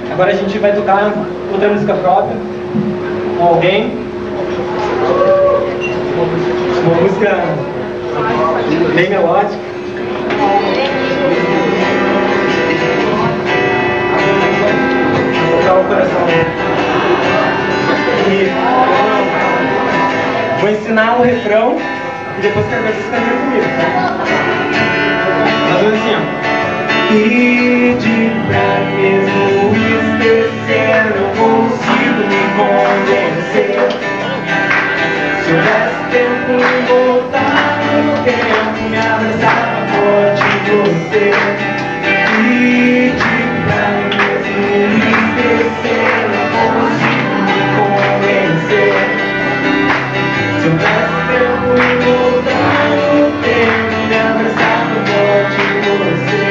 Agora a gente vai tocar outra música própria, com alguém. Uma música bem melódica. Vou tocar o coração. E vou ensinar o refrão e depois quero ver vocês cantarem comigo, tá? Nós vamos assim, ó. Pedi pra mesmo esquecer, não consigo me convencer. Se houvesse tempo em voltar no tempo, me abraçava forte você. Pedi pra mesmo esquecer, não consigo me convencer. Se houvesse tempo em voltar no tempo, me abraçava forte você.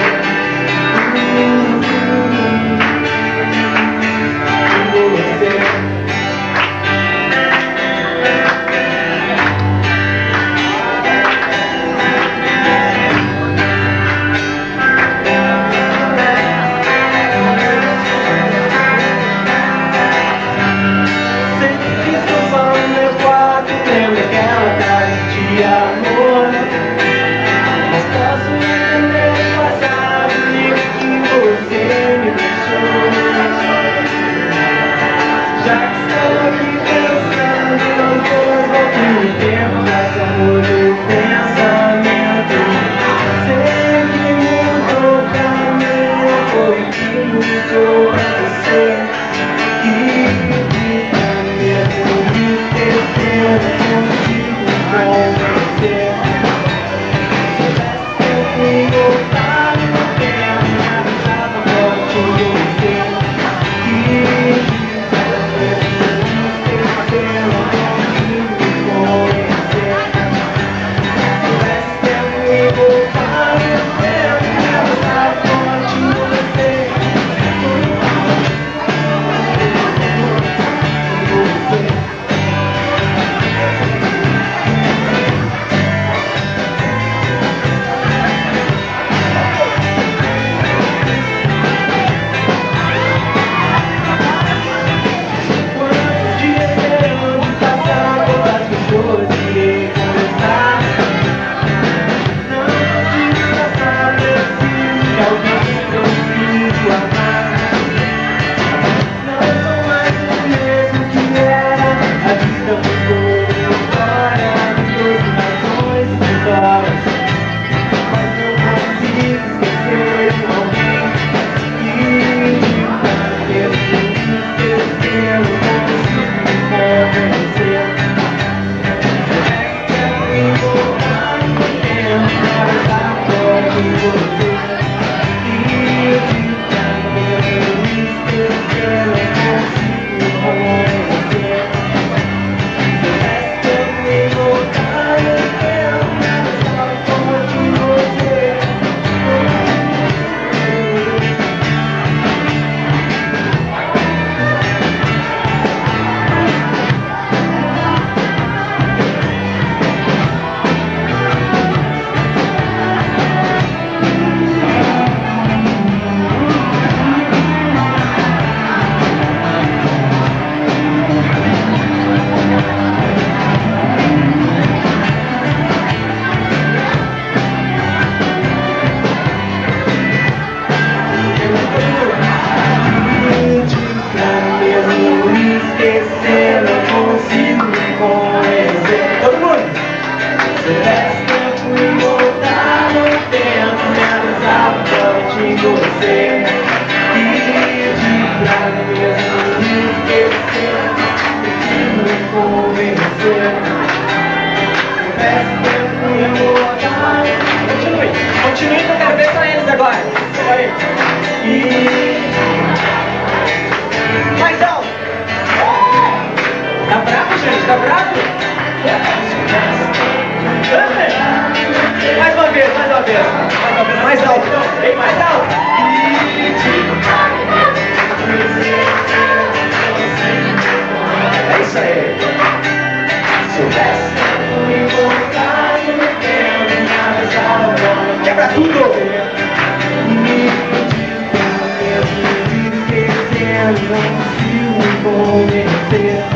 não consigo me convencer.